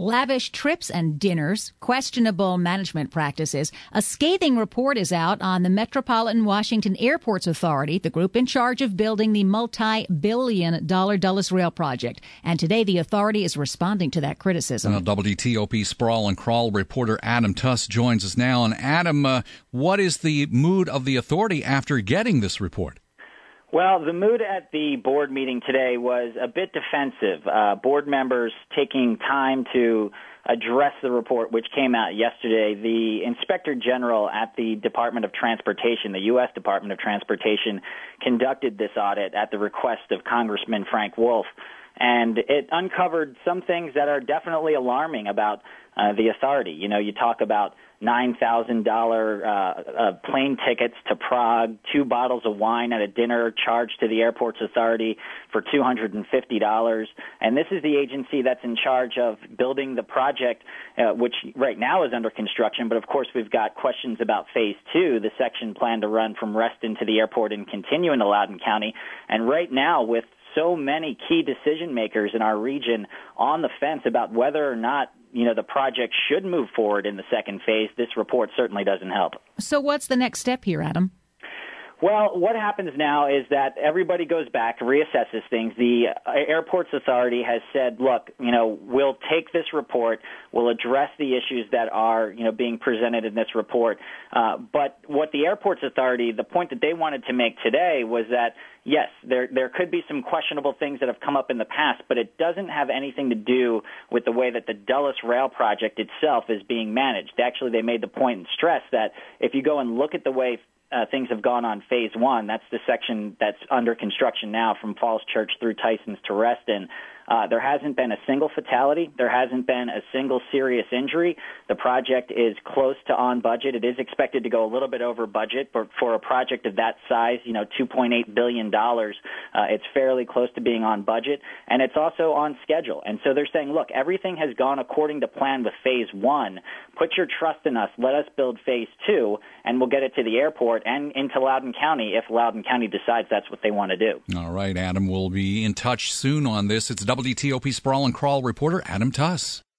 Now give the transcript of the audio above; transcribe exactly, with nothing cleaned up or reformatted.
Lavish trips and dinners, questionable management practices. A scathing report is out on the Metropolitan Washington Airports Authority, the group in charge of building the multi-billion dollar Dulles Rail project. And today the authority is responding to that criticism. Well, W T O P Sprawl and Crawl reporter Adam Tuss joins us now. And Adam, uh, what is the mood of the authority after getting this report? Well, the mood at the board meeting today was a bit defensive. Uh, board members taking time to address the report, which came out yesterday. The Inspector General at the Department of Transportation, the U S Department of Transportation, conducted this audit at the request of Congressman Frank Wolf. And it uncovered some things that are definitely alarming about uh, the authority. You know, you talk about nine thousand dollars uh, uh, plane tickets to Prague, two bottles of wine at a dinner charged to the Airports Authority for two hundred fifty dollars. And this is the agency that's in charge of building the project, uh, which right now is under construction. But, of course, we've got questions about Phase two, the section planned to run from Reston to the airport and continue into Loudoun County. And right now, with so many key decision makers in our region on the fence about whether or not, you know, the project should move forward in the second phase, this report certainly doesn't help. So what's the next step here, Adam? Well, what happens now is that everybody goes back, reassesses things. The Airports Authority has said, look, you know, we'll take this report, we'll address the issues that are, you know, being presented in this report. Uh, but what the Airports Authority, the point that they wanted to make today was that, yes, there there could be some questionable things that have come up in the past, but it doesn't have anything to do with the way that the Dulles Rail project itself is being managed. Actually, they made the point and stress that if you go and look at the way Uh, things have gone on Phase one. That's the section that's under construction now from Falls Church through Tysons to Reston. Uh, there hasn't been a single fatality. There hasn't been a single serious injury. The project is close to on budget. It is expected to go a little bit over budget, but for a project of that size, you know, two point eight billion dollars, uh, it's fairly close to being on budget, and it's also on schedule. And so they're saying, look, everything has gone according to plan with Phase one. Put your trust in us. Let us build Phase two, and we'll get it to the airport and into Loudoun County if Loudoun County decides that's what they want to do. All right, Adam, we'll be in touch soon on this. It's W T O P Sprawl and Crawl reporter Adam Tuss.